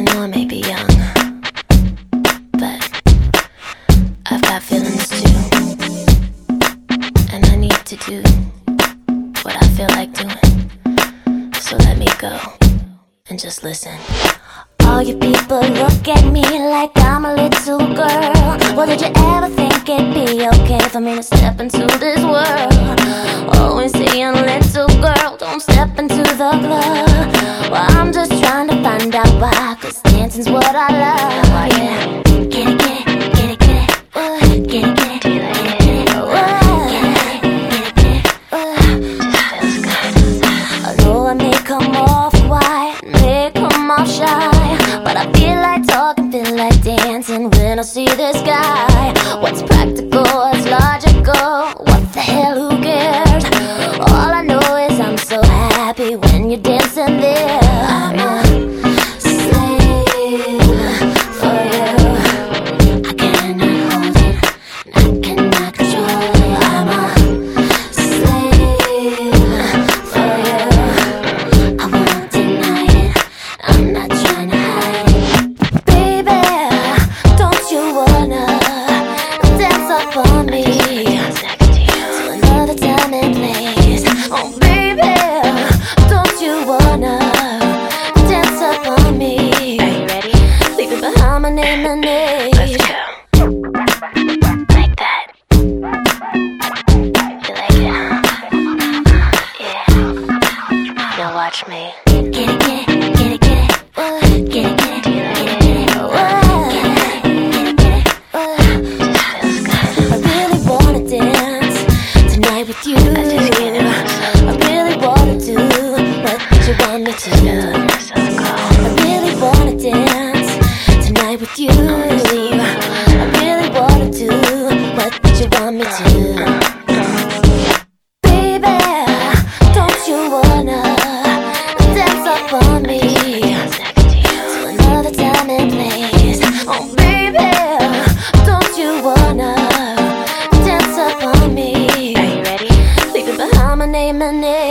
know I may be young, but I've got feelings too, and I need to do what I feel like doing. So let me go and just listen. All you people look at me like I'm a little girl. Well, did you ever think it'd be okay for me to step into this world? Always saying, little girl, don't step into the club. Well, I'm just trying to find out why, 'cause dancing's what I love. Oh, yeah. Get it, get it, get it, get it. Get it, get it, get it, get it. I know I may come off quiet, may come off shy, but I feel like talking, feel like dancing when I see this guy. What's practical, what's logical, what the hell, who cares? All I know is I'm so happy when you're dancing there. I'm a slave for you. I cannot hold it, I cannot control it. I'm a slave for you. I won't deny it, I'm not trying to hide it. Baby, don't you wanna dance up on me to another time and place? Oh baby, don't you wanna dance up on me? Are you ready? Leave it behind my name and age. Let's go. Like that. You like it, huh? Yeah. Now watch me. Get it, get it, get it, get it. Get it, get it, get it, get it. I really wanna dance tonight with you. I really wanna do what you want me to do. I really wanna dance tonight with you. I really wanna do what you want me to do. Baby, don't you wanna dance up on me to another time and place? Oh baby, don't you wanna dance up on me? Are you ready? Leave it behind my name and age.